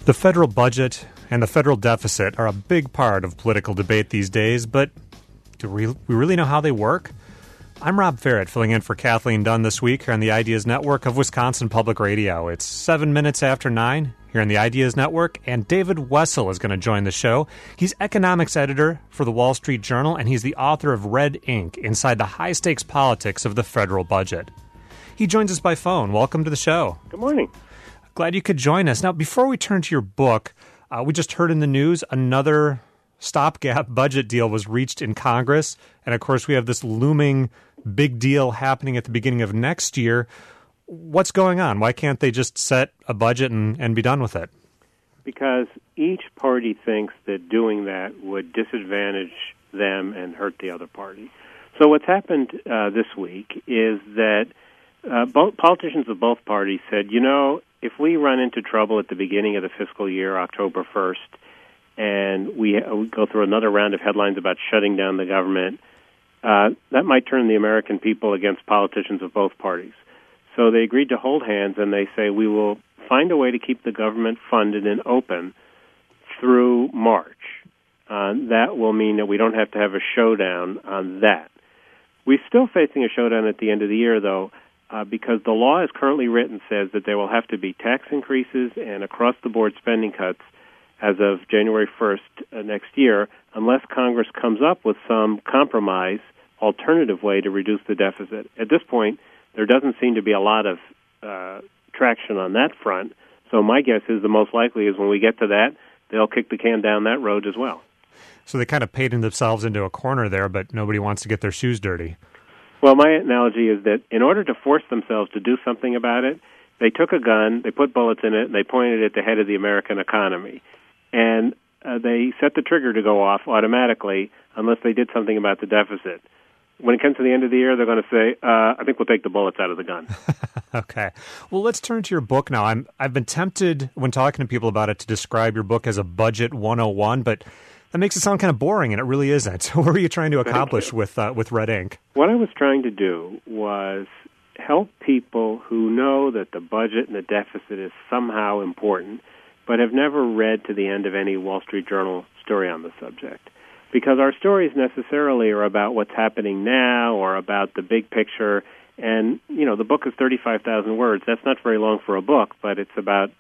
The federal budget and the federal deficit are a big part of political debate these days, but do we really know how they work? I'm Rob Ferret, filling in for Kathleen Dunn this week here on the Ideas Network of Wisconsin Public Radio. It's 7 minutes after 9 here on the Ideas Network, and David Wessel is going to join the show. He's economics editor for the Wall Street Journal, and he's the author of Red Ink, Inside the High-Stakes Politics of the Federal Budget. He joins us by phone. Welcome to the show. Good morning. Glad you could join us. Now, before we turn to your book, we just heard in the news another stopgap budget deal was reached in Congress. And, of course, we have this looming big deal happening at the beginning of next year. What's going on? Why can't they just set a budget and be done with it? Because each party thinks that doing that would disadvantage them and hurt the other party. So what's happened this week is that both politicians of both parties said, you know, if we run into trouble at the beginning of the fiscal year, October 1st, and we go through another round of headlines about shutting down the government, that might turn the American people against politicians of both parties. So they agreed to hold hands, and they say we will find a way to keep the government funded and open through March. That will mean that we don't have to have a showdown on that. We're still facing a showdown at the end of the year, though, because the law as currently written says that there will have to be tax increases and across-the-board spending cuts as of January 1st next year, unless Congress comes up with some compromise, alternative way to reduce the deficit. At this point, there doesn't seem to be a lot of traction on that front, so my guess is the most likely is when we get to that, they'll kick the can down that road as well. So they kind of painted themselves into a corner there, but nobody wants to get their shoes dirty. Well, my analogy is that in order to force themselves to do something about it, they took a gun, they put bullets in it, and they pointed it at the head of the American economy. And they set the trigger to go off automatically unless they did something about the deficit. When it comes to the end of the year, they're going to say, I think we'll take the bullets out of the gun. Okay. Well, let's turn to your book now. I've been tempted, when talking to people about it, to describe your book as a Budget 101, but that makes it sound kind of boring, and it really isn't. So what were you trying to accomplish with Red Ink? What I was trying to do was help people who know that the budget and the deficit is somehow important, but have never read to the end of any Wall Street Journal story on the subject. Because our stories necessarily are about what's happening now or about the big picture. And, you know, the book is 35,000 words. That's not very long for a book, but it's about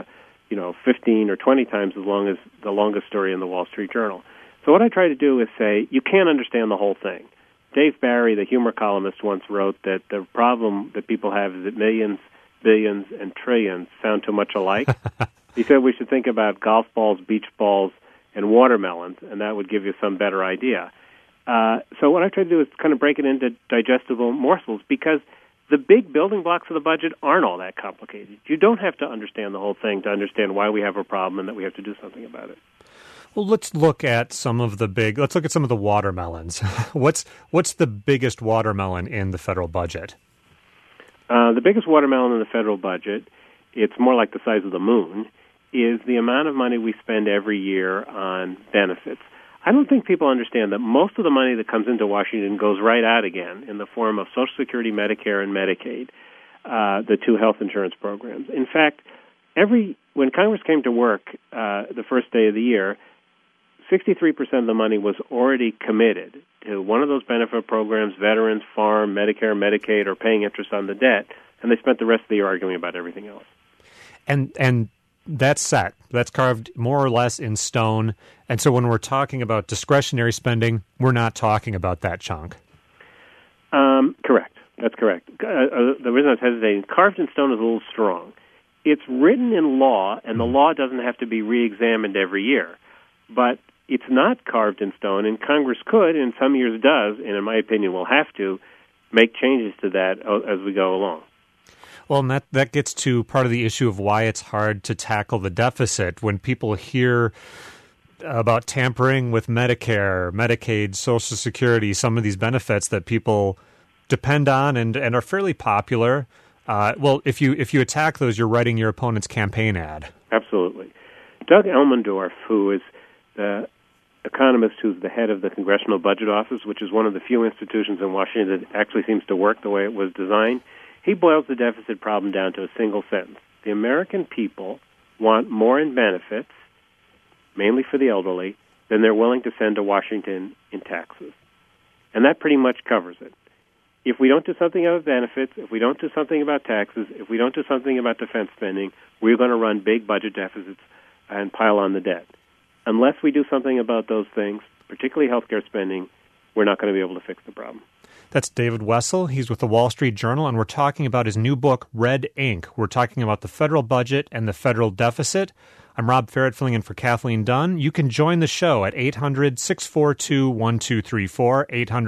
15 or 20 times as long as the longest story in the Wall Street Journal. So what I try to do is say, you can't understand the whole thing. Dave Barry, the humor columnist, once wrote that the problem that people have is that millions, billions, and trillions sound too much alike. He said we should think about golf balls, beach balls, and watermelons, and that would give you some better idea. So what I try to do is kind of break it into digestible morsels, because the big building blocks of the budget aren't all that complicated. You don't have to understand the whole thing to understand why we have a problem and that we have to do something about it. Well, let's look at some of the watermelons. What's the biggest watermelon in the federal budget? The biggest watermelon in the federal budget, it's more like the size of the moon, is the amount of money we spend every year on benefits. I don't think people understand that most of the money that comes into Washington goes right out again in the form of Social Security, Medicare, and Medicaid, the two health insurance programs. In fact, when Congress came to work the first day of the year, 63% of the money was already committed to one of those benefit programs, veterans, farm, Medicare, Medicaid, or paying interest on the debt, and they spent the rest of the year arguing about everything else. And that's set. That's carved more or less in stone. And so when we're talking about discretionary spending, we're not talking about that chunk. Correct. That's correct. The reason I was hesitating, carved in stone is a little strong. It's written in law, and the law doesn't have to be re-examined every year. But it's not carved in stone, and Congress could, and some years does, and in my opinion will have to, make changes to that as we go along. Well, and that gets to part of the issue of why it's hard to tackle the deficit. When people hear about tampering with Medicare, Medicaid, Social Security, some of these benefits that people depend on and are fairly popular, if you attack those, you're writing your opponent's campaign ad. Absolutely. Doug Elmendorf, who is the economist who's the head of the Congressional Budget Office, which is one of the few institutions in Washington that actually seems to work the way it was designed, he boils the deficit problem down to a single sentence. The American people want more in benefits, mainly for the elderly, than they're willing to send to Washington in taxes. And that pretty much covers it. If we don't do something about benefits, if we don't do something about taxes, if we don't do something about defense spending, we're going to run big budget deficits and pile on the debt. Unless we do something about those things, particularly healthcare spending, we're not going to be able to fix the problem. That's David Wessel. He's with the Wall Street Journal, and we're talking about his new book, Red Ink. We're talking about the federal budget and the federal deficit. I'm Rob Ferret, filling in for Kathleen Dunn. You can join the show at 800-642-1234,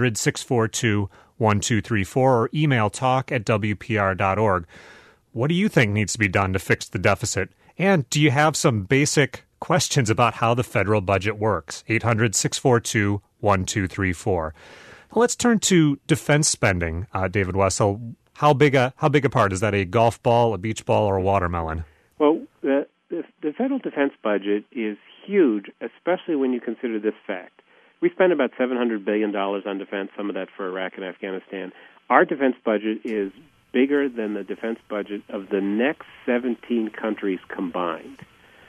800-642-1234, or email talk@wpr.org. What do you think needs to be done to fix the deficit? And do you have some basic questions about how the federal budget works? 800-642-1234. Let's turn to defense spending, David Wessel. How big a part? Is that a golf ball, a beach ball, or a watermelon? Well, the federal defense budget is huge, especially when you consider this fact. We spend about $700 billion on defense, some of that for Iraq and Afghanistan. Our defense budget is bigger than the defense budget of the next 17 countries combined.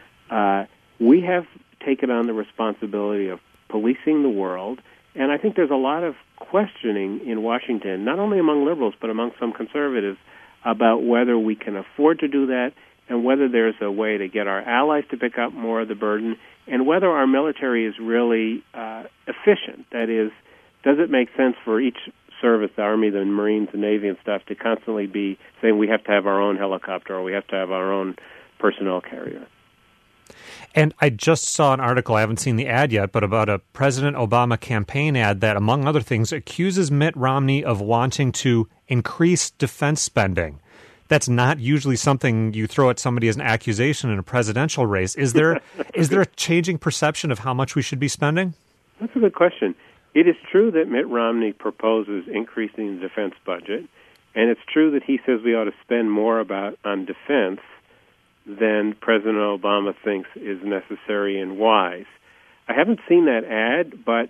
We have taken on the responsibility of policing the world, and I think there's a lot of questioning in Washington, not only among liberals, but among some conservatives, about whether we can afford to do that and whether there's a way to get our allies to pick up more of the burden, and whether our military is really efficient. That is, does it make sense for each service, the Army, the Marines, the Navy, and stuff, to constantly be saying we have to have our own helicopter or we have to have our own personnel carrier? And I just saw an article, I haven't seen the ad yet, but about a President Obama campaign ad that, among other things, accuses Mitt Romney of wanting to increase defense spending. That's not usually something you throw at somebody as an accusation in a presidential race. Is there a changing perception of how much we should be spending? That's a good question. It is true that Mitt Romney proposes increasing the defense budget, and it's true that he says we ought to spend more on defense than President Obama thinks is necessary and wise. I haven't seen that ad, but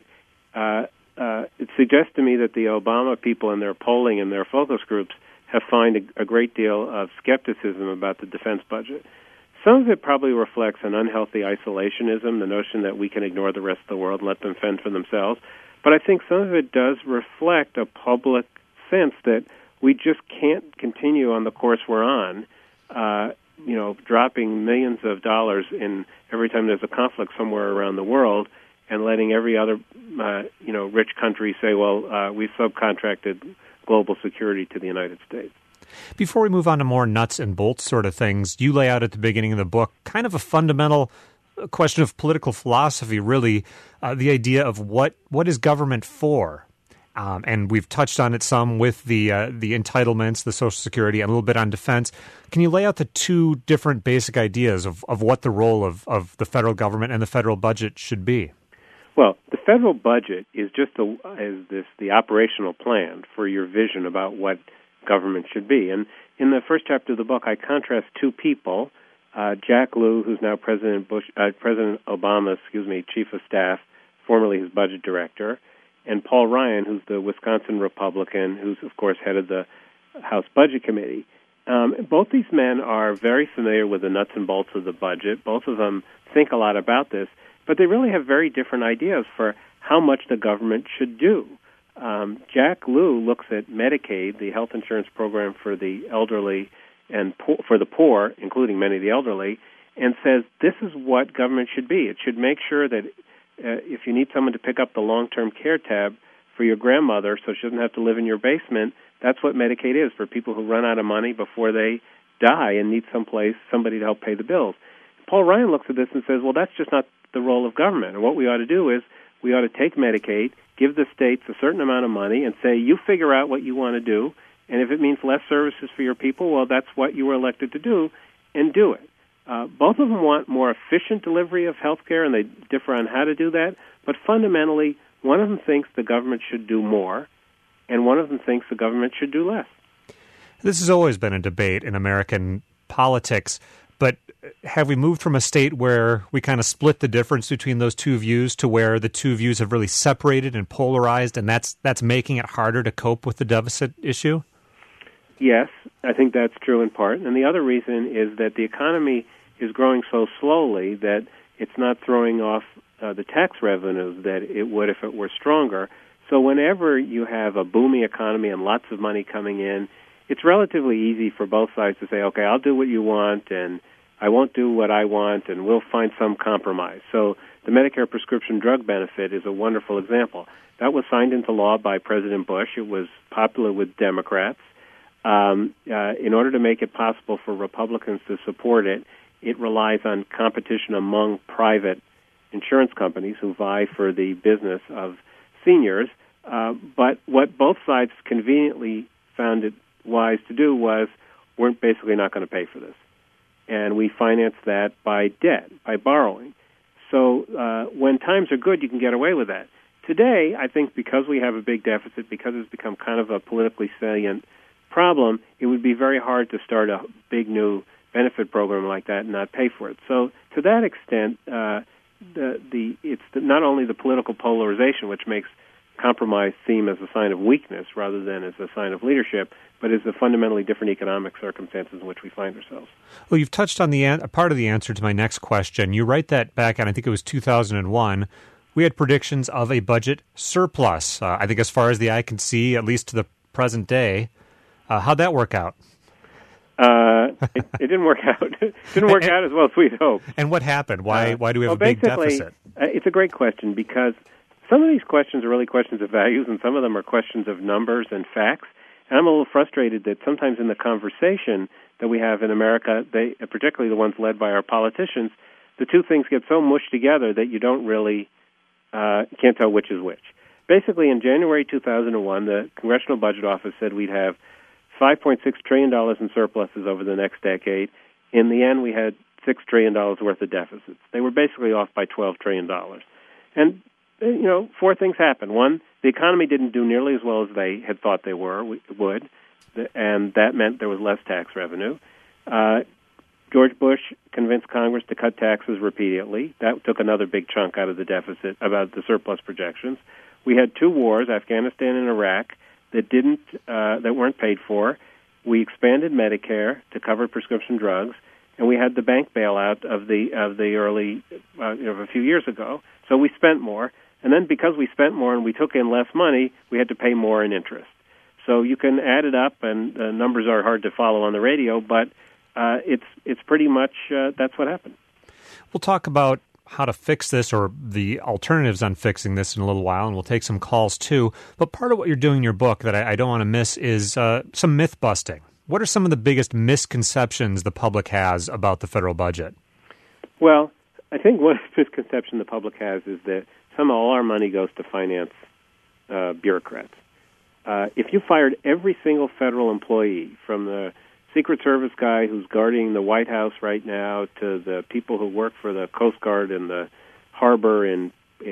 it suggests to me that the Obama people in their polling and their focus groups have found a great deal of skepticism about the defense budget. Some of it probably reflects an unhealthy isolationism, the notion that we can ignore the rest of the world and let them fend for themselves. But I think some of it does reflect a public sense that we just can't continue on the course we're on, dropping millions of dollars in every time there's a conflict somewhere around the world, and letting every other, rich country say, well, we subcontracted global security to the United States. Before we move on to more nuts and bolts sort of things, you lay out at the beginning of the book kind of a fundamental question of political philosophy, really, the idea of what is government for? And we've touched on it some with the entitlements, the Social Security, and a little bit on defense. Can you lay out the two different basic ideas of what the role of the federal government and the federal budget should be? Well, the federal budget is just the operational plan for your vision about what government should be. And in the first chapter of the book, I contrast two people, Jack Lew, who's now President Obama's, chief of staff, formerly his budget director, and Paul Ryan, who's the Wisconsin Republican, who's, of course, head of the House Budget Committee. Both these men are very familiar with the nuts and bolts of the budget. Both of them think a lot about this, but they really have very different ideas for how much the government should do. Jack Lew looks at Medicaid, the health insurance program for the elderly and for the poor, including many of the elderly, and says this is what government should be. It should make sure that if you need someone to pick up the long-term care tab for your grandmother so she doesn't have to live in your basement, that's what Medicaid is for people who run out of money before they die and need somebody to help pay the bills. Paul Ryan looks at this and says, well, that's just not the role of government. And what we ought to do is we ought to take Medicaid, give the states a certain amount of money, and say, you figure out what you want to do, and if it means less services for your people, well, that's what you were elected to do, and do it. Both of them want more efficient delivery of health care, and they differ on how to do that. But fundamentally, one of them thinks the government should do more, and one of them thinks the government should do less. This has always been a debate in American politics, but have we moved from a state where we kind of split the difference between those two views to where the two views have really separated and polarized, and that's making it harder to cope with the deficit issue? Yes, I think that's true in part. And the other reason is that the economy is growing so slowly that it's not throwing off the tax revenues that it would if it were stronger. So whenever you have a booming economy and lots of money coming in, it's relatively easy for both sides to say, okay, I'll do what you want, and I won't do what I want, and we'll find some compromise. So the Medicare prescription drug benefit is a wonderful example. That was signed into law by President Bush. It was popular with Democrats. In order to make it possible for Republicans to support it, it relies on competition among private insurance companies who vie for the business of seniors. But what both sides conveniently found it wise to do was we're basically not going to pay for this. And we finance that by debt, by borrowing. So when times are good, you can get away with that. Today, I think because we have a big deficit, because it's become kind of a politically salient problem, it would be very hard to start a big new benefit program like that and not pay for it. So to that extent, it's not only the political polarization, which makes compromise seem as a sign of weakness rather than as a sign of leadership, but is the fundamentally different economic circumstances in which we find ourselves. Well, you've touched on a part of the answer to my next question. You write that back in, I think it was 2001, we had predictions of a budget surplus. I think as far as the eye can see, at least to the present day. How'd that work out? It didn't work out. It didn't work out as well as we'd hoped. And what happened? Why do we have a big deficit? It's a great question because some of these questions are really questions of values and some of them are questions of numbers and facts. And I'm a little frustrated that sometimes in the conversation that we have in America, particularly the ones led by our politicians, the two things get so mushed together that you don't really can't tell which is which. Basically, in January 2001, the Congressional Budget Office said we'd have $5.6 trillion in surpluses over the next decade. In the end, we had $6 trillion worth of deficits. They were basically off by $12 trillion. And, four things happened. One, the economy didn't do nearly as well as they had thought they would, and that meant there was less tax revenue. George Bush convinced Congress to cut taxes repeatedly. That took another big chunk out of the deficit, about the surplus projections. We had two wars, Afghanistan and Iraq, that weren't paid for. We expanded Medicare to cover prescription drugs, and we had the bank bailout of the early a few years ago. So we spent more, and then because we spent more and we took in less money, we had to pay more in interest. So you can add it up, and the numbers are hard to follow on the radio, but it's pretty much that's what happened. We'll talk about how to fix this or the alternatives on fixing this in a little while, and we'll take some calls too. But part of what you're doing in your book that I don't want to miss is some myth busting. What are some of the biggest misconceptions the public has about the federal budget? Well, I think one misconception the public has is that somehow all our money goes to finance bureaucrats. If you fired every single federal employee, from the Secret Service guy who's guarding the White House right now to the people who work for the Coast Guard in the harbor in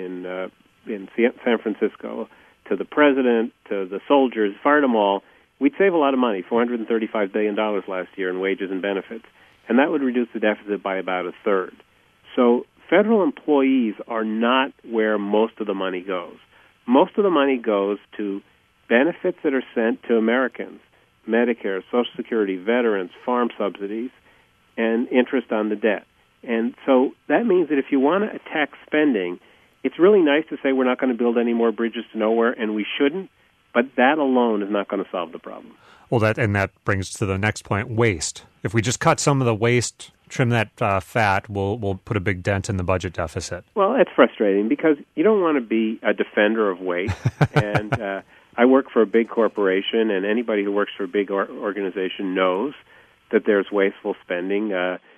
San Francisco, to the president, to the soldiers, fired them all, we'd save a lot of money, $435 billion last year in wages and benefits, and that would reduce the deficit by about a third. So federal employees are not where most of the money goes. Most of the money goes to benefits that are sent to Americans: Medicare, Social Security, veterans, farm subsidies, and interest on the debt. And so that means that if you want to attack spending, it's really nice to say we're not going to build any more bridges to nowhere, and we shouldn't, but that alone is not going to solve the problem. Well, that brings to the next point, waste. If we just cut some of the waste, trim that fat, we'll put a big dent in the budget deficit. Well, it's frustrating because you don't want to be a defender of waste, and I work for a big corporation, and anybody who works for a big organization knows that there's wasteful spending.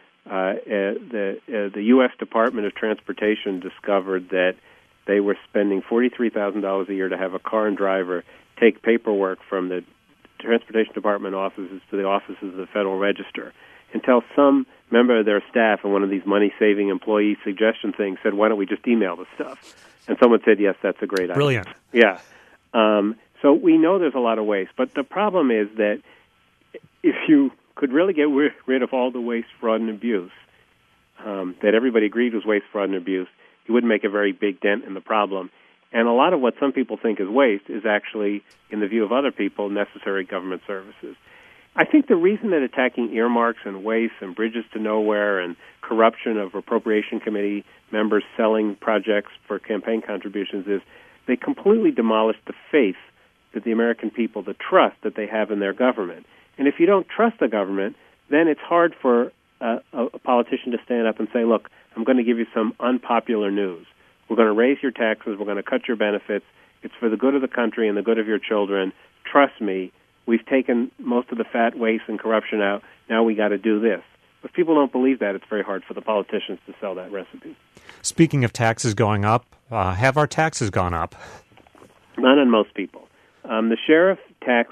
The U.S. Department of Transportation discovered that they were spending $43,000 a year to have a car and driver take paperwork from the Transportation Department offices to the offices of the Federal Register, until some member of their staff and one of these money-saving employee suggestion things said, why don't we just email the stuff? And someone said, yes, that's a great idea. Brilliant. Yeah. So we know there's a lot of waste, but the problem is that if you could really get rid of all the waste, fraud, and abuse that everybody agreed was waste, fraud, and abuse, you wouldn't make a very big dent in the problem. And a lot of what some people think is waste is actually, in the view of other people, necessary government services. I think the reason that attacking earmarks and waste and bridges to nowhere and corruption of appropriation committee members selling projects for campaign contributions is they completely demolish the faith that the American people, the trust that they have in their government. And if you don't trust the government, then it's hard for a politician to stand up and say, look, I'm going to give you some unpopular news. We're going to raise your taxes. We're going to cut your benefits. It's for the good of the country and the good of your children. Trust me, we've taken most of the fat, waste, and corruption out. Now we got to do this. If people don't believe that, it's very hard for the politicians to sell that recipe. Speaking of taxes going up, have our taxes gone up? Not on most people. The share of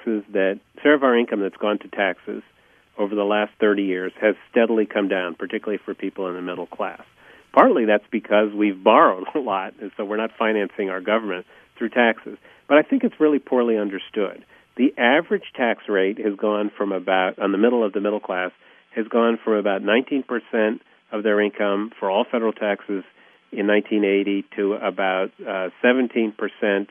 our income that's gone to taxes over the last 30 years has steadily come down, particularly for people in the middle class. Partly that's because we've borrowed a lot, and so we're not financing our government through taxes. But I think it's really poorly understood. The average tax rate has gone from about, on the middle of the middle class, has gone from about 19% of their income for all federal taxes in 1980 to about 17%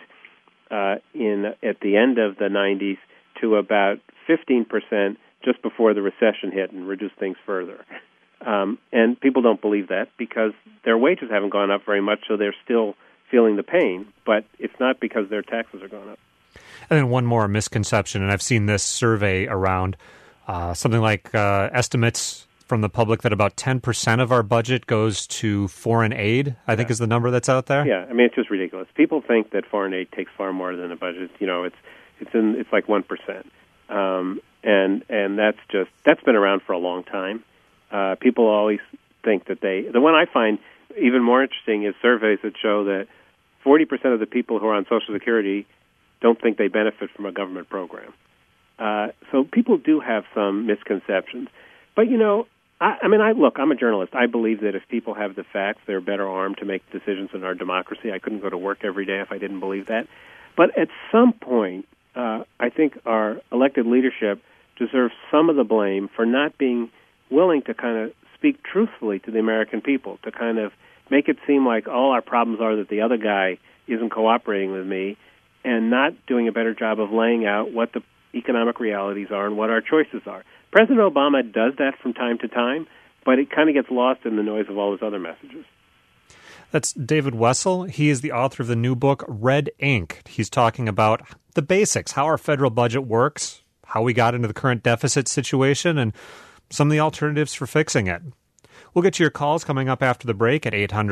at the end of the 90s to about 15% just before the recession hit and reduced things further. And people don't believe that because their wages haven't gone up very much, so they're still feeling the pain, but it's not because their taxes are going up. And then one more misconception, and I've seen this survey around, something like estimates from the public that about 10% of our budget goes to foreign aid, I think is the number that's out there. Yeah, I mean, it's just ridiculous. People think that foreign aid takes far more than a budget. You know, it's like 1%. And that's been around for a long time. People always think that the one I find even more interesting is surveys that show that 40% of the people who are on Social Security don't think they benefit from a government program. So people do have some misconceptions. But, you know, look, I'm a journalist. I believe that if people have the facts, they're better armed to make decisions in our democracy. I couldn't go to work every day if I didn't believe that. But at some point, I think our elected leadership deserves some of the blame for not being willing to kind of speak truthfully to the American people, to kind of make it seem like all our problems are that the other guy isn't cooperating with me, and not doing a better job of laying out what the economic realities are and what our choices are. President Obama does that from time to time, but it kind of gets lost in the noise of all his other messages. That's David Wessel. He is the author of the new book, Red Ink. He's talking about the basics, how our federal budget works, how we got into the current deficit situation, and some of the alternatives for fixing it. We'll get to your calls coming up after the break at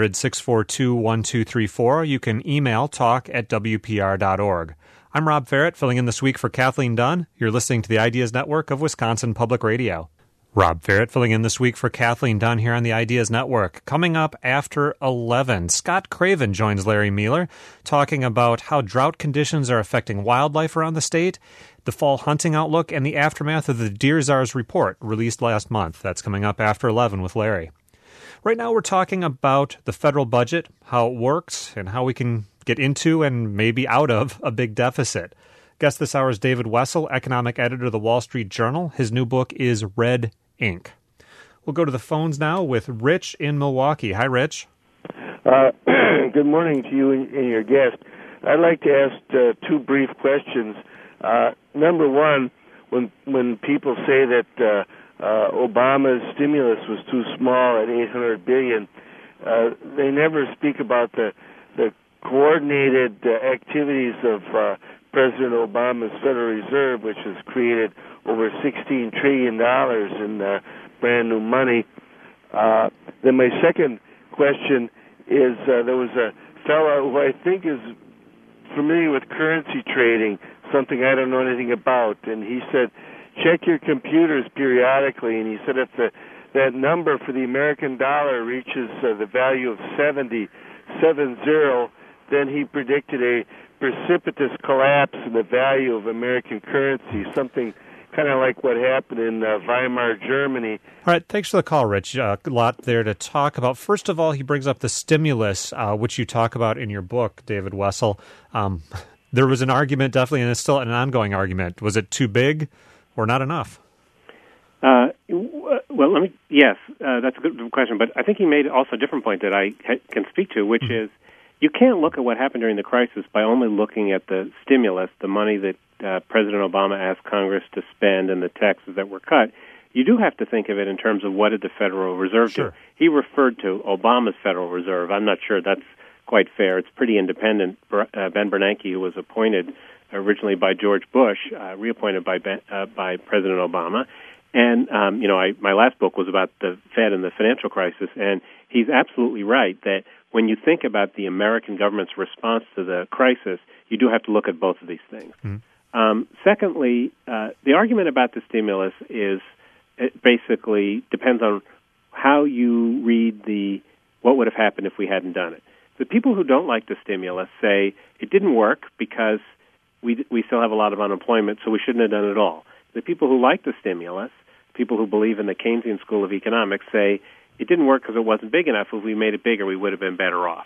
800-642-1234. You can email talk@wpr.org. I'm Rob Ferrett, filling in this week for Kathleen Dunn. You're listening to the Ideas Network of Wisconsin Public Radio. Rob Ferrett filling in this week for Kathleen Dunn here on the Ideas Network. Coming up after 11, Scott Craven joins Larry Mueller talking about how drought conditions are affecting wildlife around the state, the fall hunting outlook, and the aftermath of the Deer Czars report released last month. That's coming up after 11 with Larry. Right now we're talking about the federal budget, how it works, and how we can get into and maybe out of a big deficit. Guest this hour is David Wessel, economic editor of the Wall Street Journal. His new book is Red Ink. We'll go to the phones now with Rich in Milwaukee. Hi, Rich. Good morning to you and your guest. I'd like to ask two brief questions. Number one, when people say that Obama's stimulus was too small at $800 billion, they never speak about the coordinated activities of President Obama's Federal Reserve, which has created over $16 trillion in brand new money. Then my second question is there was a fellow who I think is familiar with currency trading, something I don't know anything about, and he said, check your computers periodically, and he said if that number for the American dollar reaches the value of 70, then he predicted a precipitous collapse in the value of American currency, something kind of like what happened in Weimar Germany. All right, thanks for the call, Rich. A lot there to talk about. First of all, he brings up the stimulus, which you talk about in your book, David Wessel. There was an argument, definitely, and it's still an ongoing argument. Was it too big or not enough? Yes, that's a good question. But I think he made also a different point that I can speak to, which is, you can't look at what happened during the crisis by only looking at the stimulus, the money that President Obama asked Congress to spend and the taxes that were cut. You do have to think of it in terms of what did the Federal Reserve do. He referred to Obama's Federal Reserve. I'm not sure that's quite fair. It's pretty independent. Ben Bernanke, who was appointed originally by George Bush, reappointed by President Obama. And, my last book was about the Fed and the financial crisis, and he's absolutely right that when you think about the American government's response to the crisis, you do have to look at both of these things. Secondly, the argument about the stimulus is it basically depends on how you read what would have happened if we hadn't done it. The people who don't like the stimulus say it didn't work because we still have a lot of unemployment, so we shouldn't have done it at all. The people who like the stimulus, people who believe in the Keynesian school of economics, say it didn't work because it wasn't big enough. If we made it bigger, we would have been better off.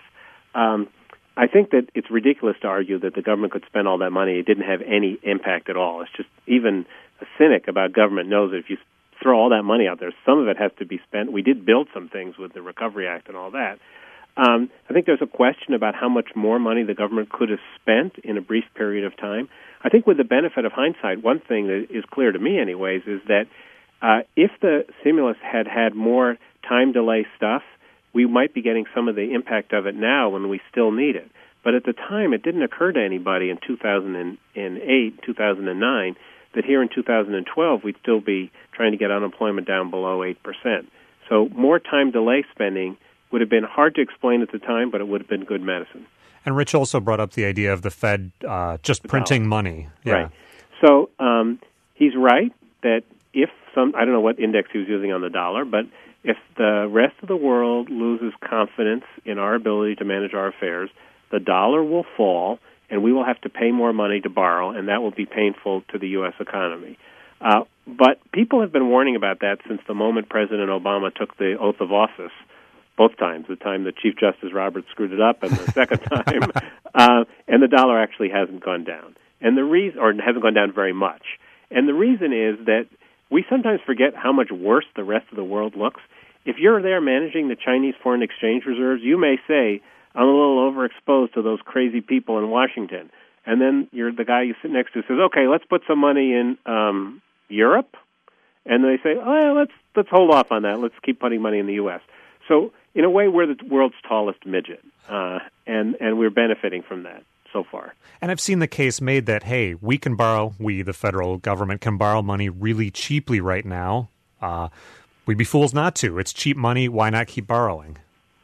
I think that it's ridiculous to argue that the government could spend all that money. It didn't have any impact at all. It's just even a cynic about government knows that if you throw all that money out there, some of it has to be spent. We did build some things with the Recovery Act and all that. I think there's a question about how much more money the government could have spent in a brief period of time. I think with the benefit of hindsight, one thing that is clear to me anyways is that if the stimulus had had more time delay stuff, we might be getting some of the impact of it now when we still need it. But at the time, it didn't occur to anybody in 2008, 2009, that here in 2012, we'd still be trying to get unemployment down below 8%. So more time delay spending would have been hard to explain at the time, but it would have been good medicine. And Rich also brought up the idea of the Fed just printing money. Yeah. Right. So he's right that if I don't know what index he was using on the dollar, but if the rest of the world loses confidence in our ability to manage our affairs, the dollar will fall, and we will have to pay more money to borrow, and that will be painful to the U.S. economy. But people have been warning about that since the moment President Obama took the oath of office, both times, the time that Chief Justice Roberts screwed it up and the second time, and the dollar actually hasn't gone down. And the reason, or hasn't gone down very much. And the reason is that we sometimes forget how much worse the rest of the world looks. If you're there managing the Chinese foreign exchange reserves, you may say, I'm a little overexposed to those crazy people in Washington. And then the guy you sit next to says, okay, let's put some money in Europe. And they say, oh, let's hold off on that. Let's keep putting money in the U.S. So in a way, we're the world's tallest midget, and we're benefiting from that so far. And I've seen the case made that, hey, we, the federal government, can borrow money really cheaply right now. We'd be fools not to. It's cheap money. Why not keep borrowing?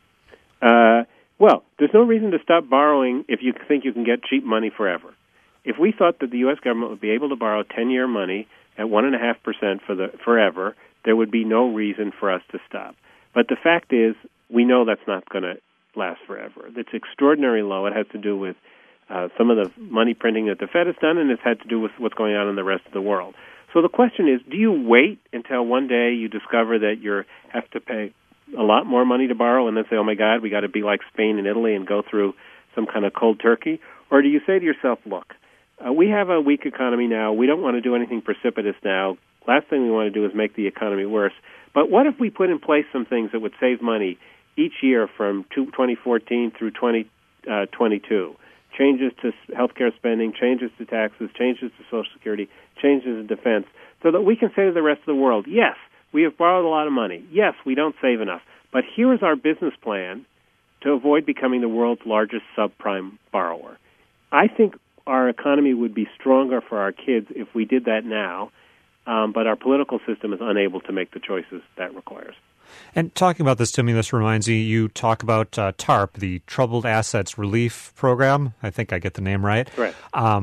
Well, there's no reason to stop borrowing if you think you can get cheap money forever. If we thought that the U.S. government would be able to borrow 10-year money at 1.5% forever, there would be no reason for us to stop. But the fact is, we know that's not going to last forever. It's extraordinarily low. It has to do with some of the money printing that the Fed has done, and it's had to do with what's going on in the rest of the world. So the question is, do you wait until one day you discover that you have to pay a lot more money to borrow and then say, oh, my God, we got to be like Spain and Italy and go through some kind of cold turkey? Or do you say to yourself, look, we have a weak economy now. We don't want to do anything precipitous now. Last thing we want to do is make the economy worse. But what if we put in place some things that would save money each year from 2014 through 2022? Changes to healthcare spending, changes to taxes, changes to Social Security, changes in defense, so that we can say to the rest of the world, yes, we have borrowed a lot of money. Yes, we don't save enough. But here is our business plan to avoid becoming the world's largest subprime borrower. I think our economy would be stronger for our kids if we did that now, but our political system is unable to make the choices that requires. And talking about the stimulus reminds me, you talk about TARP, the Troubled Assets Relief Program. I think I get the name right. Right.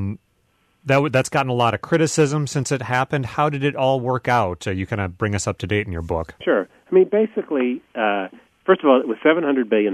That's gotten a lot of criticism since it happened. How did it all work out? You kind of bring us up to date in your book. Sure. I mean, basically, first of all, it was $700 billion.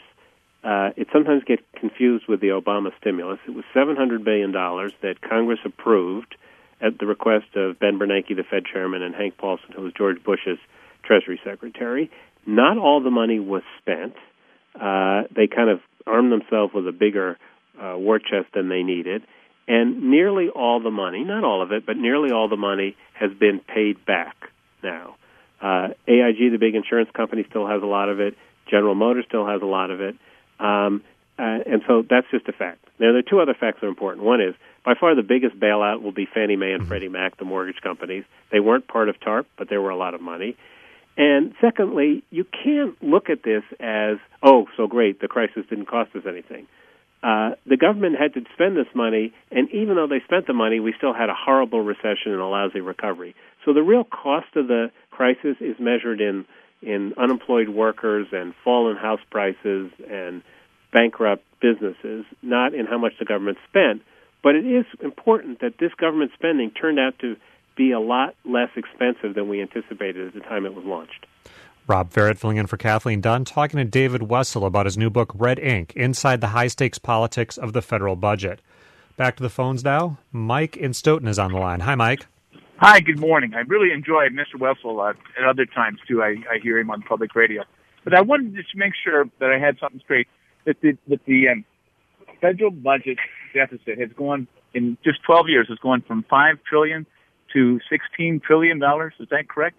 It sometimes gets confused with the Obama stimulus. It was $700 billion that Congress approved at the request of Ben Bernanke, the Fed chairman, and Hank Paulson, who was George Bush's Treasury Secretary. Not all the money was spent. They kind of armed themselves with a bigger war chest than they needed. And nearly all the money, not all of it, but nearly all the money has been paid back now. AIG, the big insurance company, still has a lot of it. General Motors still has a lot of it. And so that's just a fact. Now, there are two other facts that are important. One is, by far the biggest bailout will be Fannie Mae and Freddie Mac, the mortgage companies. They weren't part of TARP, but there were a lot of money. And secondly, you can't look at this as, oh, so great, the crisis didn't cost us anything. The government had to spend this money, and even though they spent the money, we still had a horrible recession and a lousy recovery. So the real cost of the crisis is measured in unemployed workers and fallen house prices and bankrupt businesses, not in how much the government spent. But it is important that this government spending turned out to be a lot less expensive than we anticipated at the time it was launched. Rob Ferret filling in for Kathleen Dunn, talking to David Wessel about his new book, Red Ink, Inside the High-Stakes Politics of the Federal Budget. Back to the phones now. Mike in Stoughton is on the line. Hi, Mike. Hi, good morning. I really enjoy Mr. Wessel at other times, too. I hear him on public radio. But I wanted to just make sure that I had something straight, that the federal budget deficit has gone, in just 12 years, has gone from $5 trillion to $16 trillion. Is that correct?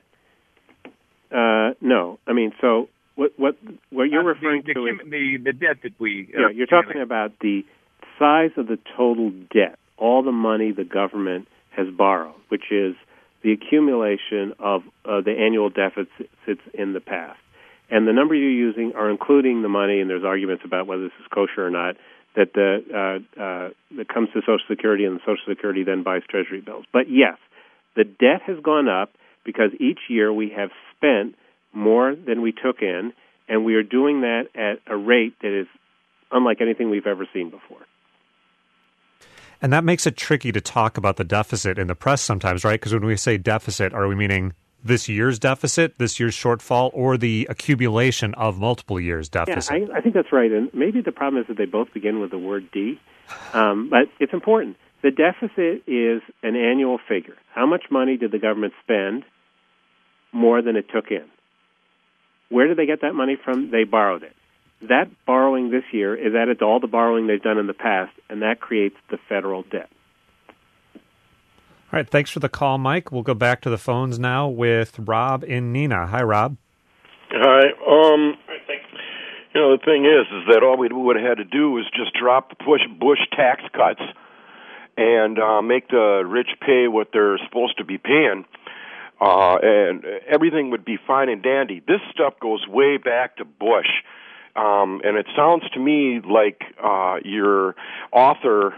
No. I mean, so what you're referring to is the debt that we... you're talking about the size of the total debt, all the money the government has borrowed, which is the accumulation of the annual deficits in the past. And the number you're using are including the money, and there's arguments about whether this is kosher or not, that comes to Social Security, and Social Security then buys Treasury bills. But yes, the debt has gone up because each year we have spent more than we took in, and we are doing that at a rate that is unlike anything we've ever seen before. And that makes it tricky to talk about the deficit in the press sometimes, right? Because when we say deficit, are we meaning this year's deficit, this year's shortfall, or the accumulation of multiple years' deficit? Yeah, I think that's right. And maybe the problem is that they both begin with the word D. But it's important. The deficit is an annual figure. How much money did the government spend more than it took in? Where did they get that money from? They borrowed it. That borrowing this year is added to all the borrowing they've done in the past, and that creates the federal debt. All right, thanks for the call, Mike. We'll go back to the phones now with Rob in Neenah. Hi, Rob. Hi. The thing is that all we would have had to do was just drop the Bush tax cuts and make the rich pay what they're supposed to be paying, and everything would be fine and dandy. This stuff goes way back to Bush. And it sounds to me like your author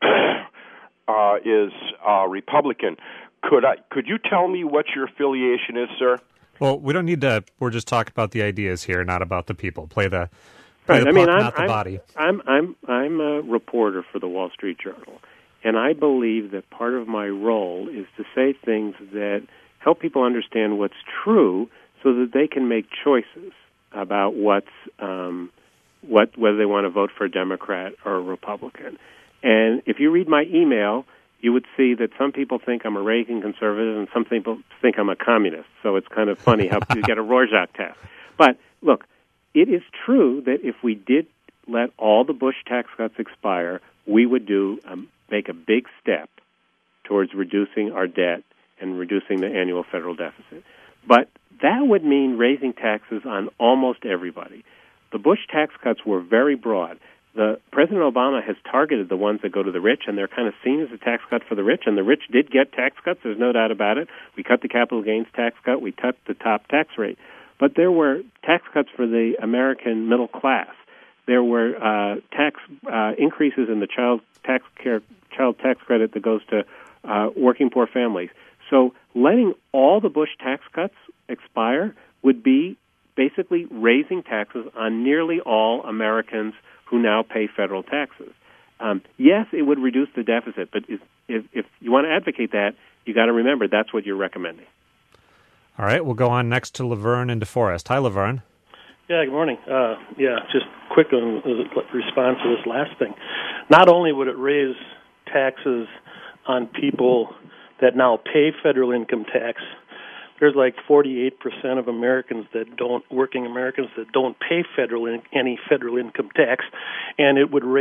is Republican. Could you tell me what your affiliation is, sir? Well, we don't need to. We're just talking about the ideas here, not about the people. Play the right. puck, not the body. I'm a reporter for the Wall Street Journal, and I believe that part of my role is to say things that help people understand what's true, so that they can make choices about whether they want to vote for a Democrat or a Republican. And if you read my email, you would see that some people think I'm a Reagan conservative and some people think I'm a communist. So it's kind of funny how you get a Rorschach test. But look, it is true that if we did let all the Bush tax cuts expire, we would make a big step towards reducing our debt and reducing the annual federal deficit. But that would mean raising taxes on almost everybody. The Bush tax cuts were very broad. President Obama has targeted the ones that go to the rich, and they're kind of seen as a tax cut for the rich, and the rich did get tax cuts. There's no doubt about it. We cut the capital gains tax cut. We cut the top tax rate. But there were tax cuts for the American middle class. There were tax increases in the child tax credit that goes to working poor families. So letting all the Bush tax cuts expire would be basically raising taxes on nearly all Americans who now pay federal taxes. Yes, it would reduce the deficit, but if you want to advocate that, you got to remember that's what you're recommending. All right, we'll go on next to Laverne in DeForest. Hi, Laverne. Yeah, good morning. Just quick on response to this last thing. Not only would it raise taxes on people that now pay federal income tax, there's like 48% of working Americans that don't pay any federal income tax, and it would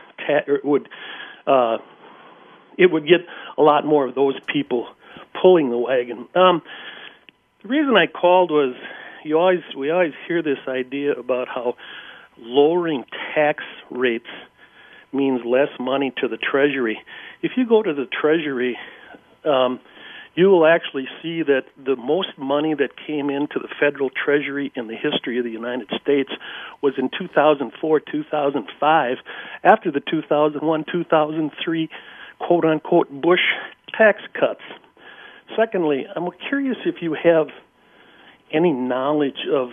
it would get a lot more of those people pulling the wagon. The reason I called was we always hear this idea about how lowering tax rates means less money to the Treasury. If you go to the Treasury, you will actually see that the most money that came into the federal Treasury in the history of the United States was in 2004, 2005, after the 2001, 2003, quote-unquote, Bush tax cuts. Secondly, I'm curious if you have any knowledge of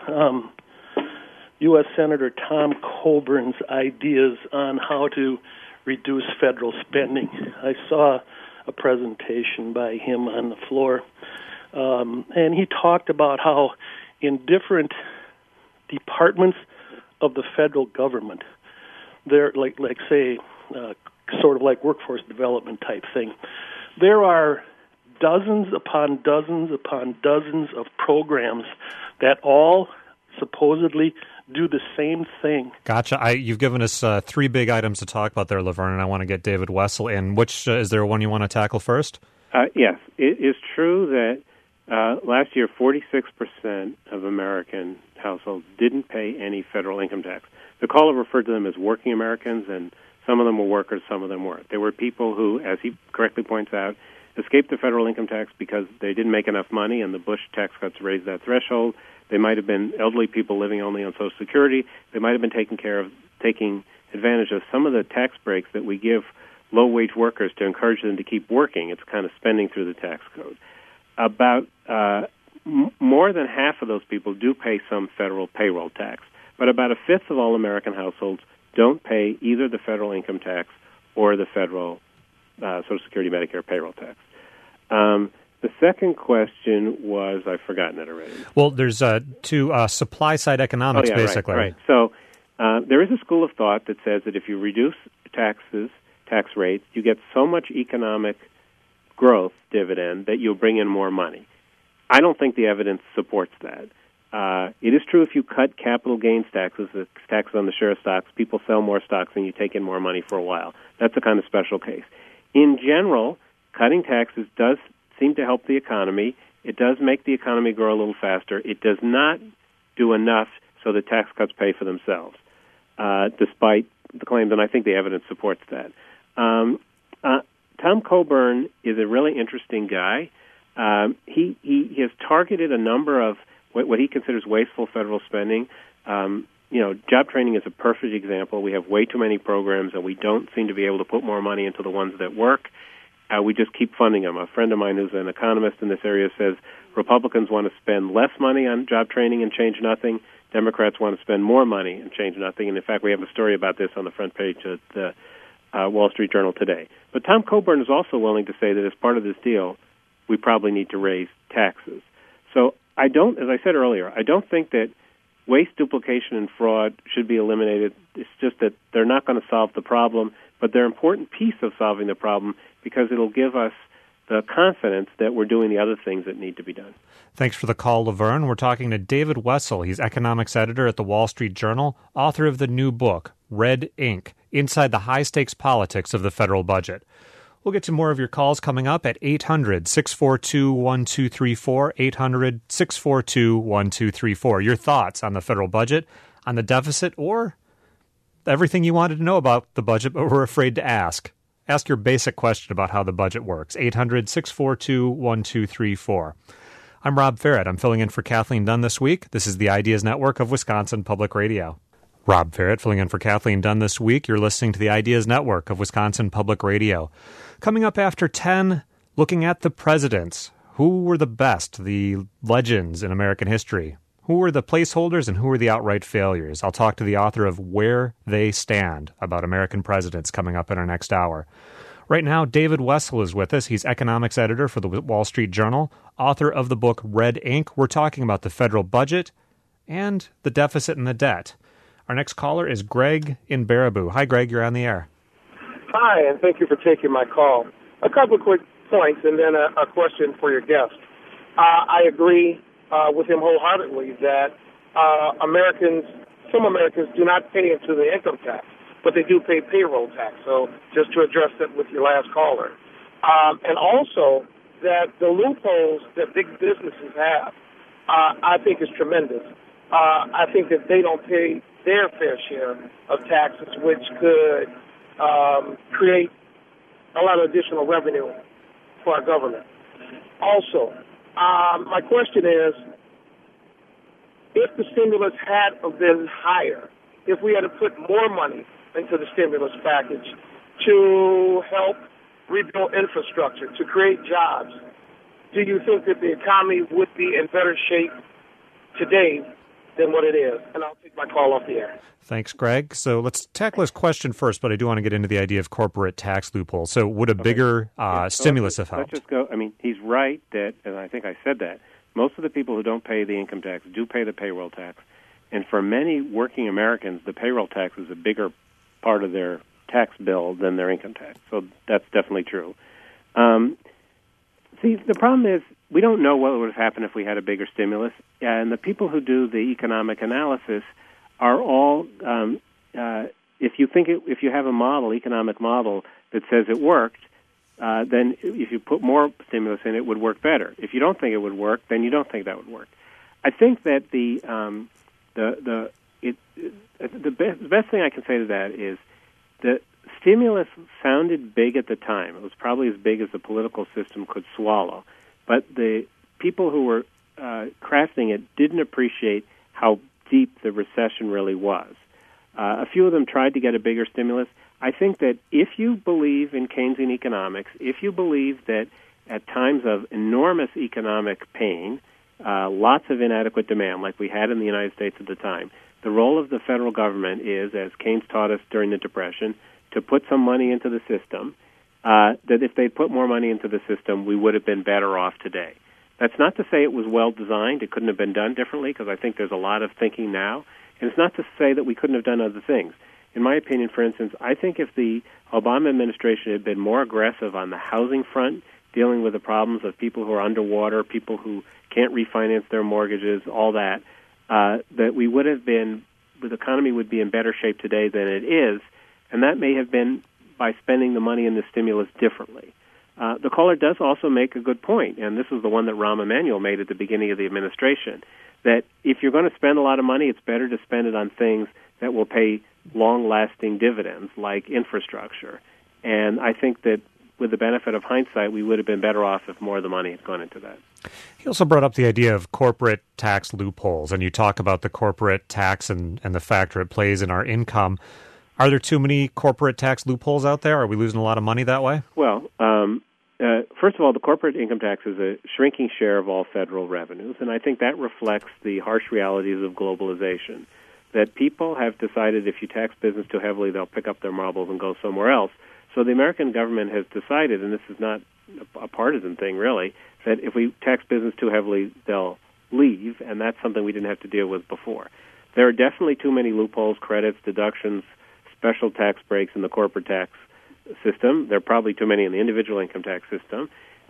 U.S. Senator Tom Coburn's ideas on how to reduce federal spending. I saw a presentation by him on the floor, and he talked about how in different departments of the federal government, they're like say, sort of like workforce development type thing, there are dozens upon dozens upon dozens of programs that all supposedly do the same thing. Gotcha. You've given us three big items to talk about there, Laverne, and I want to get David Wessel in. Which is there one you want to tackle first? Yes. It is true that last year 46% of American households didn't pay any federal income tax. The caller referred to them as working Americans, and some of them were workers, some of them weren't. There were people who, as he correctly points out, escaped the federal income tax because they didn't make enough money, and the Bush tax cuts raised that threshold. They might have been elderly people living only on Social Security. They might have been taking advantage of some of the tax breaks that we give low-wage workers to encourage them to keep working. It's kind of spending through the tax code. About more than half of those people do pay some federal payroll tax, but about a fifth of all American households don't pay either the federal income tax or the federal Social Security Medicare payroll tax. The second question was, I've forgotten it already. Well, there's two supply-side economics, basically. Right. So there is a school of thought that says that if you reduce tax rates, you get so much economic growth dividend that you'll bring in more money. I don't think the evidence supports that. It is true if you cut capital gains taxes, the taxes on the share of stocks, people sell more stocks and you take in more money for a while. That's a kind of special case. In general, cutting taxes does seem to help the economy. It does make the economy grow a little faster. It does not do enough so the tax cuts pay for themselves, despite the claims, and I think the evidence supports that. Tom Coburn is a really interesting guy. He has targeted a number of what he considers wasteful federal spending. Job training is a perfect example. We have way too many programs, and we don't seem to be able to put more money into the ones that work. We just keep funding them. A friend of mine who's an economist in this area says Republicans want to spend less money on job training and change nothing. Democrats want to spend more money and change nothing. And, in fact, we have a story about this on the front page of the Wall Street Journal today. But Tom Coburn is also willing to say that as part of this deal, we probably need to raise taxes. So as I said earlier, I don't think that waste, duplication, and fraud should be eliminated. It's just that they're not going to solve the problem, but they're an important piece of solving the problem because it'll give us the confidence that we're doing the other things that need to be done. Thanks for the call, Laverne. We're talking to David Wessel. He's economics editor at the Wall Street Journal, author of the new book, Red Ink, Inside the High-Stakes Politics of the Federal Budget. We'll get to more of your calls coming up at 800-642-1234, 800-642-1234. Your thoughts on the federal budget, on the deficit, or everything you wanted to know about the budget but were afraid to ask. Ask your basic question about how the budget works. 800-642-1234. I'm Rob Ferret. I'm filling in for Kathleen Dunn this week. This is the Ideas Network of Wisconsin Public Radio. Rob Ferret filling in for Kathleen Dunn this week. You're listening to the Ideas Network of Wisconsin Public Radio. Coming up after 10, looking at the presidents. Who were the best, the legends in American history? Who were the placeholders and who were the outright failures? I'll talk to the author of Where They Stand about American presidents coming up in our next hour. Right now, David Wessel is with us. He's economics editor for the Wall Street Journal, author of the book Red Ink. We're talking about the federal budget and the deficit and the debt. Our next caller is Greg in Baraboo. Hi, Greg. You're on the air. Hi, and thank you for taking my call. A couple of quick points and then a question for your guest. I agree with him wholeheartedly that some Americans do not pay into the income tax, but they do pay payroll tax. So just to address that with your last caller. And also that the loopholes that big businesses have, I think is tremendous. I think that they don't pay their fair share of taxes, which could create a lot of additional revenue for our government. Also, my question is, if the stimulus had been higher, if we had to put more money into the stimulus package to help rebuild infrastructure, to create jobs, do you think that the economy would be in better shape today than what it is? And I'll take my call off the air. Thanks, Greg. So let's tackle this question first, but I do want to get into the idea of corporate tax loopholes. So would a bigger stimulus have helped? Let's just go. I mean, he's right that, and I think I said that, most of the people who don't pay the income tax do pay the payroll tax. And for many working Americans, the payroll tax is a bigger part of their tax bill than their income tax. So that's definitely true. See, the problem is we don't know what would have happened if we had a bigger stimulus. And the people who do the economic analysis are all, if you have a model, economic model, that says it worked, then if you put more stimulus in, it would work better. If you don't think it would work, then you don't think that would work. I think that the best thing I can say to that is the stimulus sounded big at the time. It was probably as big as the political system could swallow. But the people who were crafting it didn't appreciate how deep the recession really was. A few of them tried to get a bigger stimulus. I think that if you believe in Keynesian economics, if you believe that at times of enormous economic pain, lots of inadequate demand, like we had in the United States at the time, the role of the federal government is, as Keynes taught us during the Depression, to put some money into the system, that if they'd put more money into the system, we would have been better off today. That's not to say it was well designed. It couldn't have been done differently, because I think there's a lot of thinking now. And it's not to say that we couldn't have done other things. In my opinion, for instance, I think if the Obama administration had been more aggressive on the housing front, dealing with the problems of people who are underwater, people who can't refinance their mortgages, all that, that we would have been, the economy would be in better shape today than it is, and that may have been by spending the money in the stimulus differently. The caller does also make a good point, and this is the one that Rahm Emanuel made at the beginning of the administration, that if you're going to spend a lot of money, it's better to spend it on things that will pay long-lasting dividends, like infrastructure. And I think that with the benefit of hindsight, we would have been better off if more of the money had gone into that. He also brought up the idea of corporate tax loopholes, and you talk about the corporate tax and the factor it plays in our income. Are there too many corporate tax loopholes out there? Are we losing a lot of money that way? Well, first of all, the corporate income tax is a shrinking share of all federal revenues, and I think that reflects the harsh realities of globalization, that people have decided if you tax business too heavily, they'll pick up their marbles and go somewhere else. So the American government has decided, and this is not a partisan thing really, that if we tax business too heavily, they'll leave, and that's something we didn't have to deal with before. There are definitely too many loopholes, credits, deductions, special tax breaks in the corporate tax system. There are probably too many in the individual income tax system.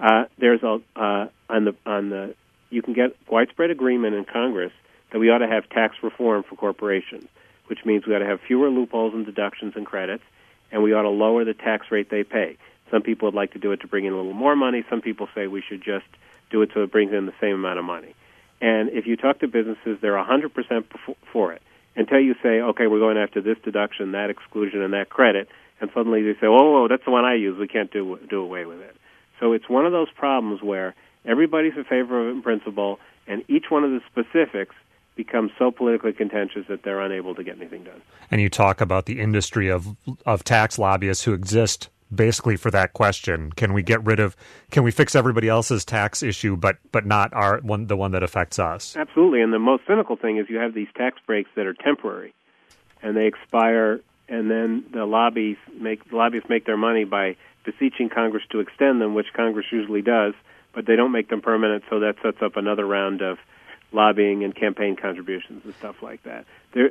You can get widespread agreement in Congress that we ought to have tax reform for corporations, which means we ought to have fewer loopholes and deductions and credits, and we ought to lower the tax rate they pay. Some people would like to do it to bring in a little more money. Some people say we should just do it so it brings in the same amount of money. And if you talk to businesses, they're 100% for it, until you say, okay, we're going after this deduction, that exclusion, and that credit, and suddenly they say, oh, that's the one I use. We can't do away with it. So it's one of those problems where everybody's in favor of it in principle, and each one of the specifics becomes so politically contentious that they're unable to get anything done. And you talk about the industry of tax lobbyists who exist basically for that question. Can we fix everybody else's tax issue, but not the one that affects us? Absolutely. And the most cynical thing is you have these tax breaks that are temporary, and they expire, and then the lobbyists make their money by beseeching Congress to extend them, which Congress usually does, but they don't make them permanent, so that sets up another round of lobbying and campaign contributions and stuff like that.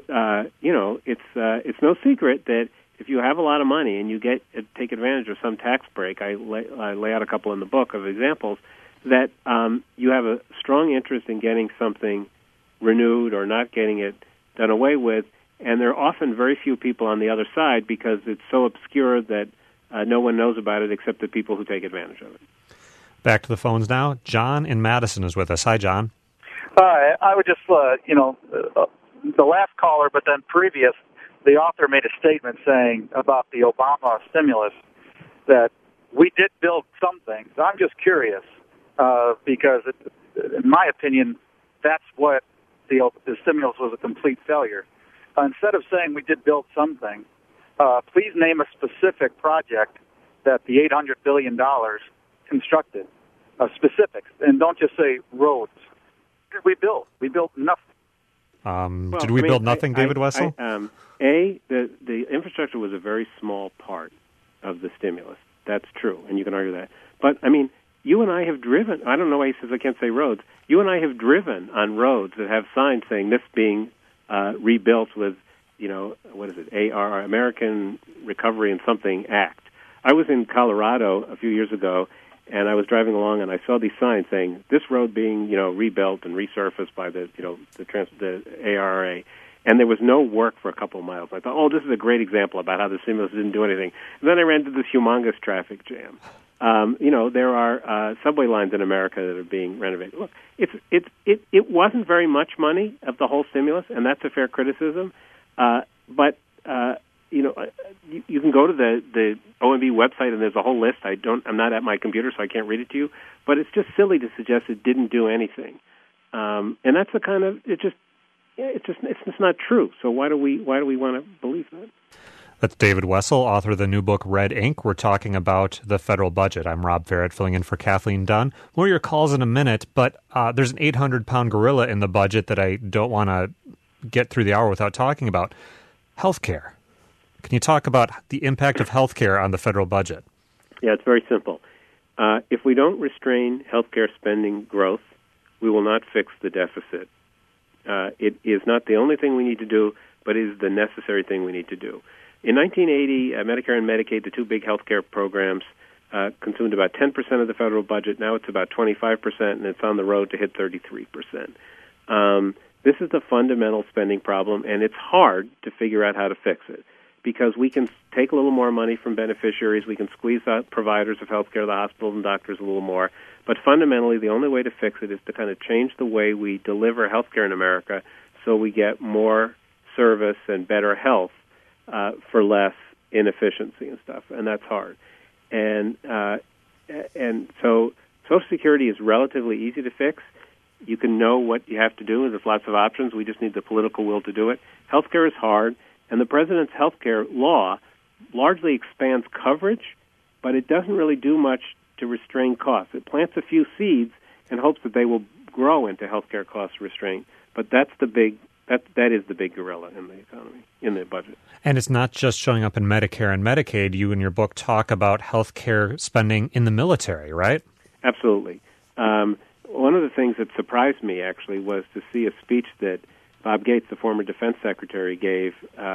It's no secret that if you have a lot of money and you take advantage of some tax break, I lay out a couple in the book of examples, that you have a strong interest in getting something renewed or not getting it done away with, and there are often very few people on the other side because it's so obscure that no one knows about it except the people who take advantage of it. Back to the phones now. John in Madison is with us. Hi, John. I would just, the last caller, but then previous, the author made a statement saying about the Obama stimulus that we did build some things. I'm just curious because, in my opinion, that's what the stimulus was a complete failure. Instead of saying we did build something, please name a specific project that the $800 billion constructed. Specifics, and don't just say roads. What did we build? We built nothing. Did we build nothing, David Wessel? The infrastructure was a very small part of the stimulus. That's true, and you can argue that. But, you and I have driven, I don't know why he says I can't say roads, you and I have driven on roads that have signs saying this being rebuilt with, what is it, ARR, American Recovery and Something Act. I was in Colorado a few years ago, and I was driving along, and I saw these signs saying this road being, rebuilt and resurfaced by the ARRA, and there was no work for a couple of miles. I thought, this is a great example about how the stimulus didn't do anything. And then I ran into this humongous traffic jam. There are subway lines in America that are being renovated. Look, it wasn't very much money of the whole stimulus, and that's a fair criticism. But you can go to the OMB website, and there's a whole list. I'm not at my computer, so I can't read it to you. But it's just silly to suggest it didn't do anything. And that's the kind of it's just not true. So why do we want to believe that? That's David Wessel, author of the new book Red Ink. We're talking about the federal budget. I'm Rob Ferret, filling in for Kathleen Dunn. More of your calls in a minute, but there's an 800-pound gorilla in the budget that I don't want to get through the hour without talking about. Healthcare. Can you talk about the impact of healthcare on the federal budget? Yeah, it's very simple. If we don't restrain healthcare spending growth, we will not fix the deficit. It is not the only thing we need to do, but it is the necessary thing we need to do. In 1980, Medicare and Medicaid, the two big healthcare programs, consumed about 10% of the federal budget. Now it's about 25%, and it's on the road to hit 33%. This is the fundamental spending problem, and it's hard to figure out how to fix it, because we can take a little more money from beneficiaries, we can squeeze out providers of healthcare, the hospitals and doctors a little more, but fundamentally the only way to fix it is to kind of change the way we deliver healthcare in America so we get more service and better health for less inefficiency and stuff, and that's hard. And so Social Security is relatively easy to fix. You can know what you have to do, and there's lots of options. We just need the political will to do it. Healthcare is hard. And the president's health care law largely expands coverage, but it doesn't really do much to restrain costs. It plants a few seeds and hopes that they will grow into health care cost restraint. But that is the big gorilla in the economy, in the budget. And it's not just showing up in Medicare and Medicaid. You in your book talk about health care spending in the military, right? Absolutely. One of the things that surprised me, actually, was to see a speech that Bob Gates, the former defense secretary, gave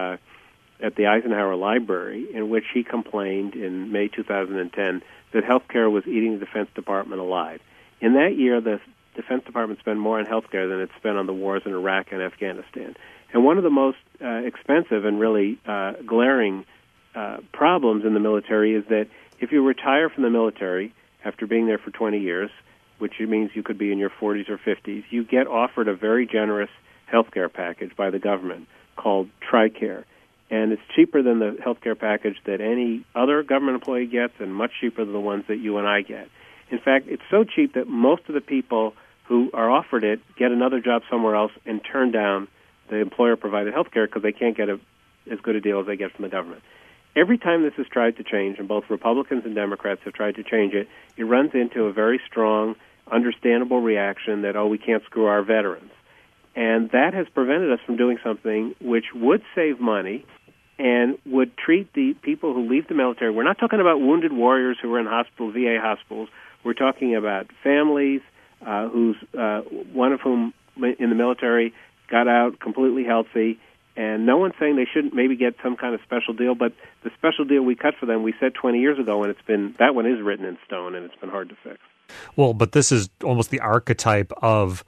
at the Eisenhower Library, in which he complained in May 2010 that health care was eating the Defense Department alive. In that year, the Defense Department spent more on health care than it spent on the wars in Iraq and Afghanistan. And one of the most expensive and really glaring problems in the military is that if you retire from the military after being there for 20 years, which means you could be in your 40s or 50s, you get offered a very generous health care package by the government called TRICARE. And it's cheaper than the health care package that any other government employee gets and much cheaper than the ones that you and I get. In fact, it's so cheap that most of the people who are offered it get another job somewhere else and turn down the employer-provided health care because they can't get as good a deal as they get from the government. Every time this is tried to change, and both Republicans and Democrats have tried to change it, it runs into a very strong, understandable reaction that, we can't screw our veterans. And that has prevented us from doing something which would save money and would treat the people who leave the military. We're not talking about wounded warriors who are in hospitals, VA hospitals. We're talking about families whose one of whom in the military got out completely healthy. And no one's saying they shouldn't maybe get some kind of special deal, but the special deal we cut for them, we said 20 years ago, and that one is written in stone, and it's been hard to fix. Well, but this is almost the archetype of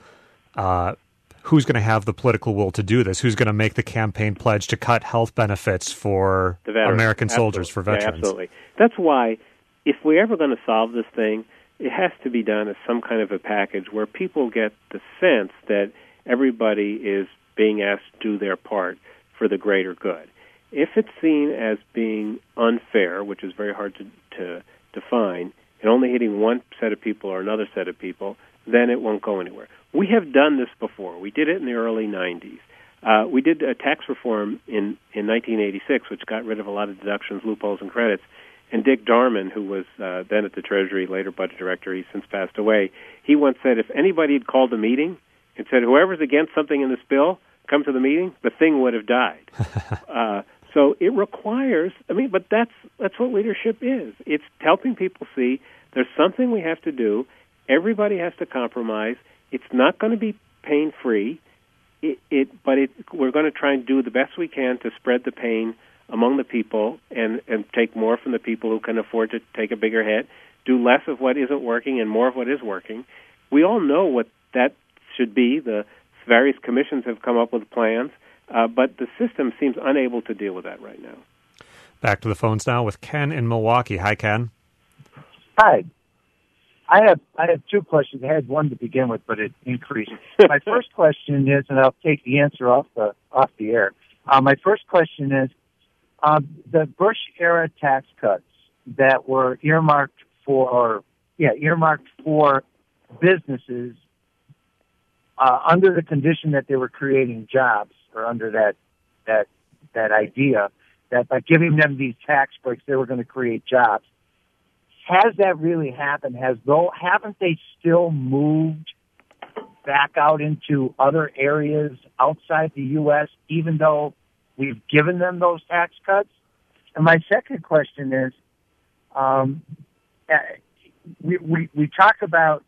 who's going to have the political will to do this, who's going to make the campaign pledge to cut health benefits for American soldiers, for veterans. Yeah, absolutely. That's why if we're ever going to solve this thing, it has to be done as some kind of a package where people get the sense that everybody is being asked to do their part for the greater good. If it's seen as being unfair, which is very hard to define, and only hitting one set of people or another set of people, then it won't go anywhere. We have done this before. We did it in the early 90s. We did a tax reform in 1986, which got rid of a lot of deductions, loopholes, and credits. And Dick Darman, who was then at the Treasury, later budget director, he's since passed away, he once said if anybody had called a meeting and said, whoever's against something in this bill, come to the meeting, the thing would have died. So it requires, but that's what leadership is. It's helping people see there's something we have to do. Everybody has to compromise. It's not going to be pain-free, but we're going to try and do the best we can to spread the pain among the people and take more from the people who can afford to take a bigger hit, do less of what isn't working and more of what is working. We all know what that should be. The various commissions have come up with plans, but the system seems unable to deal with that right now. Back to the phones now with Ken in Milwaukee. Hi, Ken. Hi. I have two questions. I had one to begin with, but it increased. My first question is, and I'll take the answer off the air. My first question is, the Bush era tax cuts that were earmarked for businesses under the condition that they were creating jobs, or under that idea that by giving them these tax breaks they were going to create jobs. Has that really happened? Haven't they still moved back out into other areas outside the U.S., even though we've given them those tax cuts? And my second question is, we talk about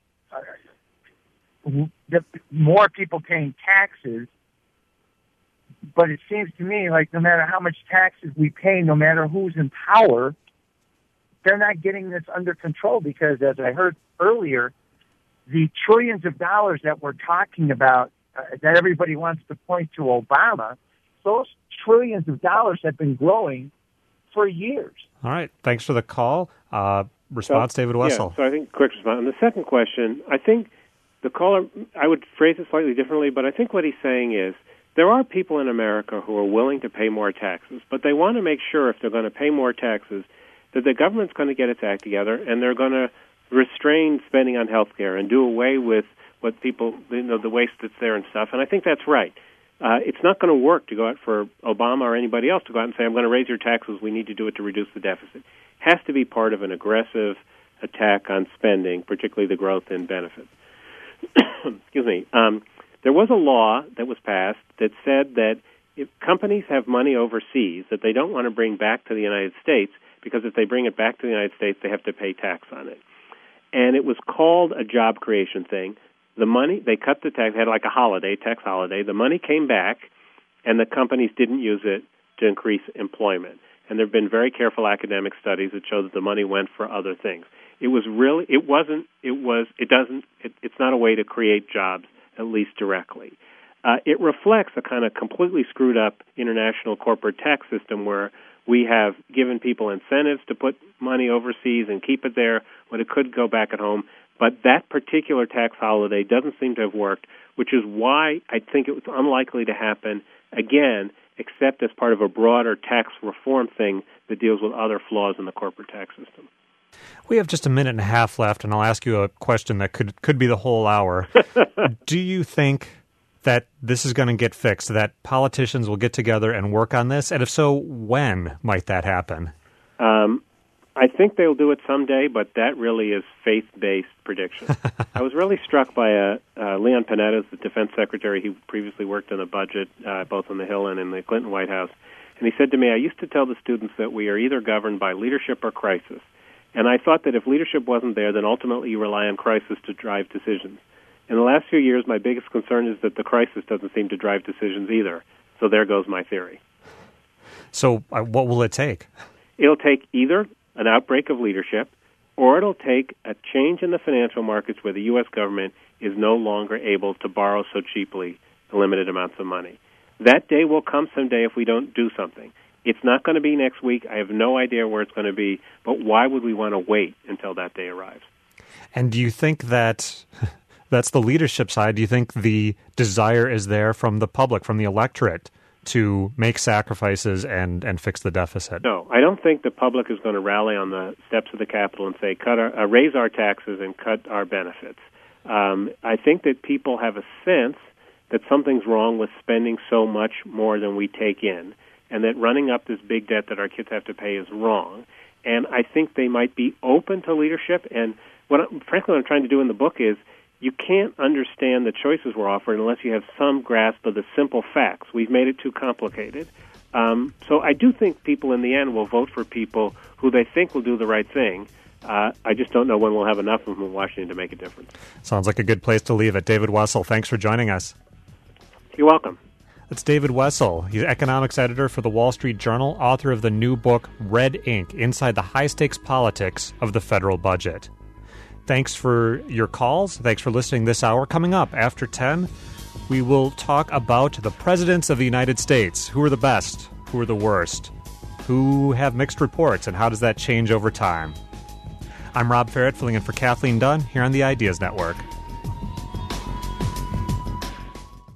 more people paying taxes, but it seems to me like no matter how much taxes we pay, no matter who's in power, they're not getting this under control because, as I heard earlier, the trillions of dollars that we're talking about, that everybody wants to point to Obama, those trillions of dollars have been growing for years. All right. Thanks for the call. Response, David Wessel. Yeah, so I think quick response. On the second question, I think the caller, I would phrase it slightly differently, but I think what he's saying is there are people in America who are willing to pay more taxes, but they want to make sure if they're going to pay more taxes that the government's going to get its act together and they're going to restrain spending on health care and do away with what people, the waste that's there and stuff. And I think that's right. It's not going to work to go out for Obama or anybody else to go out and say, I'm going to raise your taxes, we need to do it to reduce the deficit. It has to be part of an aggressive attack on spending, particularly the growth in benefits. Excuse me. There was a law that was passed that said that if companies have money overseas that they don't want to bring back to the United States, because if they bring it back to the United States, they have to pay tax on it. And it was called a job creation thing. The money, they cut the tax, had like a holiday, tax holiday. The money came back, and the companies didn't use it to increase employment. And there have been very careful academic studies that show that the money went for other things. It's not a way to create jobs, at least directly. It reflects a kind of completely screwed up international corporate tax system where we have given people incentives to put money overseas and keep it there when it could go back at home. But that particular tax holiday doesn't seem to have worked, which is why I think it was unlikely to happen again, except as part of a broader tax reform thing that deals with other flaws in the corporate tax system. We have just a minute and a half left, and I'll ask you a question that could be the whole hour. Do you think that this is going to get fixed, that politicians will get together and work on this? And if so, when might that happen? I think they'll do it someday, but that really is faith-based prediction. I was really struck by Leon Panetta, the defense secretary. He previously worked on the budget, both on the Hill and in the Clinton White House. And he said to me, I used to tell the students that we are either governed by leadership or crisis. And I thought that if leadership wasn't there, then ultimately you rely on crisis to drive decisions. In the last few years, my biggest concern is that the crisis doesn't seem to drive decisions either. So there goes my theory. So what will it take? It'll take either an outbreak of leadership, or it'll take a change in the financial markets where the U.S. government is no longer able to borrow so cheaply limited amounts of money. That day will come someday if we don't do something. It's not going to be next week. I have no idea where it's going to be, but why would we want to wait until that day arrives? And do you think that that's the leadership side? Do you think the desire is there from the public, from the electorate, to make sacrifices and fix the deficit? No, I don't think the public is going to rally on the steps of the Capitol and say, raise our taxes and cut our benefits. I think that people have a sense that something's wrong with spending so much more than we take in, and that running up this big debt that our kids have to pay is wrong. And I think they might be open to leadership. And frankly, what I'm trying to do in the book is you can't understand the choices we're offering unless you have some grasp of the simple facts. We've made it too complicated. So I do think people in the end will vote for people who they think will do the right thing. I just don't know when we'll have enough of them in Washington to make a difference. Sounds like a good place to leave it. David Wessel, thanks for joining us. You're welcome. That's David Wessel. He's economics editor for the Wall Street Journal, author of the new book, Red Ink, Inside the High-Stakes Politics of the Federal Budget. Thanks for your calls. Thanks for listening this hour. Coming up after 10, we will talk about the presidents of the United States. Who are the best? Who are the worst? Who have mixed reports, and how does that change over time? I'm Rob Ferrett, filling in for Kathleen Dunn here on the Ideas Network.